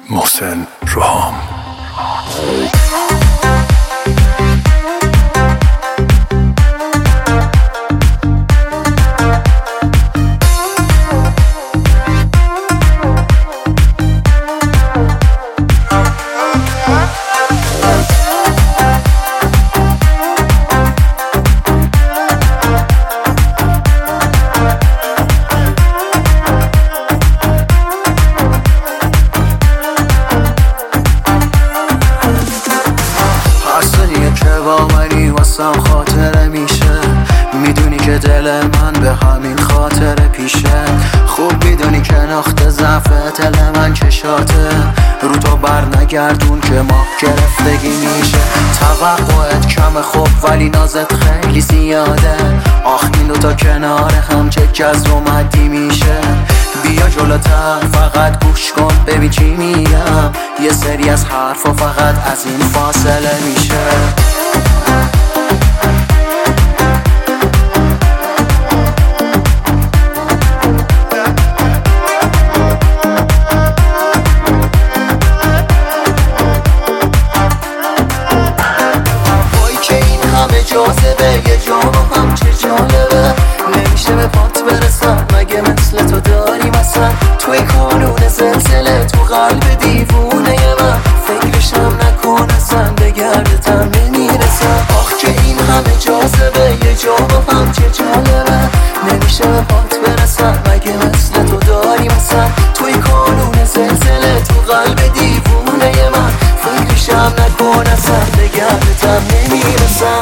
محسن روحام. واسم خاطره میشه، میدونی که دل من به همین خاطره پیشه. خوب میدونی که نقطه ضعف دل من چشاته، رو تو بر نگردون که ما گرفتگی میشه. توقعت کم خوب ولی نازت خیلی زیاده، آخ این دوتا کنار هم چه جذب و مدی میشه. بیا جلوتر فقط گوش کن ببین چی میگم، یه سری از حرفا فقط از این فاصله میشه. جاذبه یه جام هم چه جالبه، نمیشه به پات برسم مگه مثل تو داری مثلا. توی کانون زلزله تو قلب دیوونه من، فکرشم نکن اصلا به گردتم نمیرسم. آخ که این همه جاذبه یه جام هم چه جالبه، نمیشه به پات برسم مگه مثل تو داری مثلا. توی کانون زلزله تو قلب دیوونه من، فکرشم نکن اصلا به گردتم نمیرسم.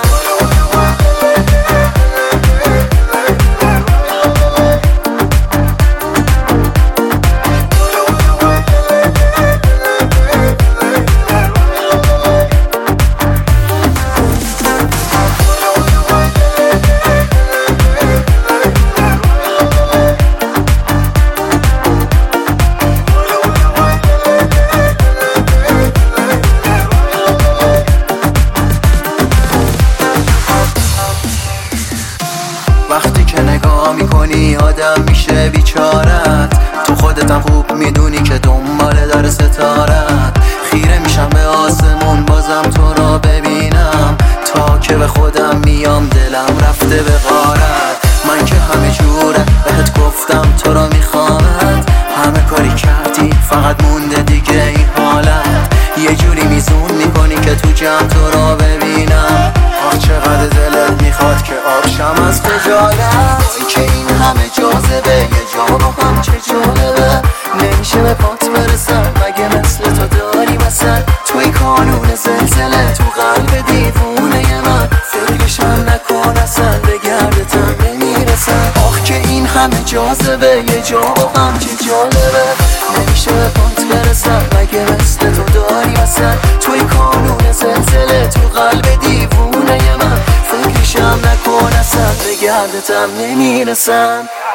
وقتی که نگاه میکنی آدم میشه بیچارت، تو خودتم خوب میدونی که دنباله داره ستارت. خیره میشم به آسمون بازم تو را ببینم، تا که به خودم میام دلم رفته به غارت. من که همه جوره بهت گفتم تو را میخوامت، همه کاری کردی فقط مونده دیگه این حالت. یه جوری میزون میکنی که تو جمع تو را ببینم، آخ چقدر دلت میخواد که آبشم از خجالت. که این همه جاذبه یه جا با هم چه جالبه، نمیشه به پات برسم مگه مثل تو داری مثلا. توی کانون زلزله تو قلب دیوونه من، فکرشم نکن اصلا به گردتم نمیرسم. آخ که این همه جاذبه یه جا با هم چه جالبه، نمیشه به پات برسم مگه مثل تو داری مثلا. توی کانون زلزله تو قلب دیوونه من، فکرشم نکن اصلا به گردتم نمیرسم.